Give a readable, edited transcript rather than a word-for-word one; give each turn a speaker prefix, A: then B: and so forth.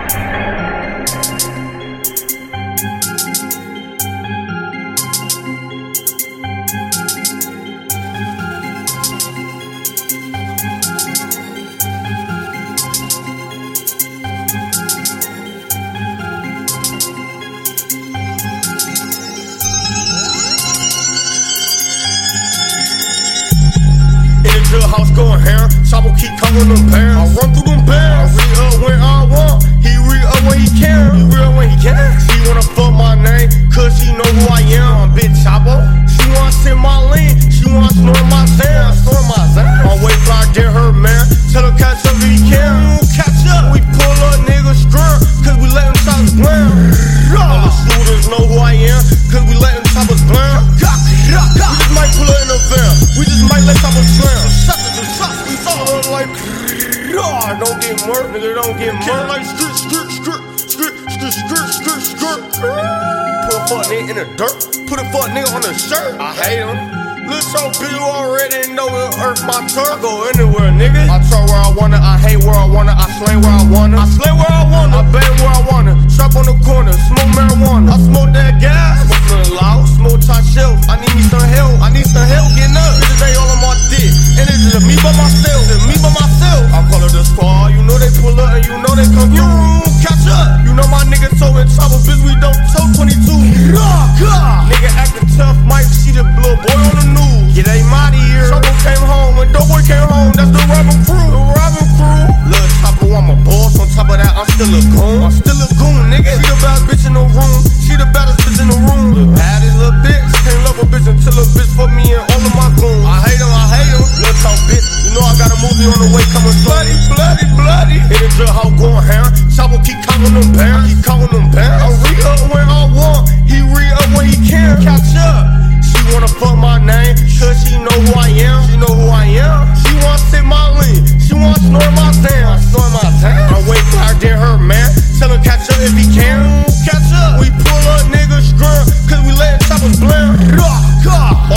A: House going ham, Chopper keep coming them bands. I run through them bands. I re-up when I want, he re-up when he can. He re-up when he can. She wanna fuck my name, cause she know who I am. I'm Big Chopper. She wanna send my lean, she wanna snort my zan. Snort my zan. My way fly, get her man. Tell her catch up if he can. Catch up. We pull up niggas scrum, cause we let them choppers blam. All the shooters know who I am, cause we let them choppers blam. We just might pull her in the van. We just might let choppers slam. We saw her like, don't get murked, nigga, don't get murked. Like skirt. Put a fuck nigga in the dirt, put a fuck nigga on the shirt. I hate him. Look so big, you already know it'll earth my turf. I go anywhere, nigga. I try where I wanna, I hate where I wanna, I slay where I wanna. I slay where I wanna, I bang where I wanna. Trap on the corner, smoke marijuana. I smoke that gas, smoke a loud, smoke top shelf. I need me some help, getting up. Bitches ain't all on my dick, and it's just me by myself, I call her the squad, you know they pull up and you know they come through. Catch up, you know my niggas so in trouble, bitch, we don't show 22. Nigga acting tough, might see the little boy on the news. Get aim out of here. Trouble came home, when Doughboy came home, that's the robbing crew. Lil' Chopper, I'm a boss, on top of that, I'm still a goon. Nigga. She the baddest bitch in the room, she the baddest bitch in the room. The baddest little bitch, can't love a bitch until a bitch fuck me and all of my goons. I hate him. Lil' Chopper bitch, you know I got a movie on the way coming bloody. In the jailhouse going ham, Chopper keep counting them bands. I re-up when I want, he re-up when he can. Catch up. She wanna fuck my name, cause she know who I am. She wanna sit my lean, she wanna snort my zan. I'm way flyer than her, man. Tell her catch up if he can. Catch up. We pull up niggas scrum, cause we letting choppers blam.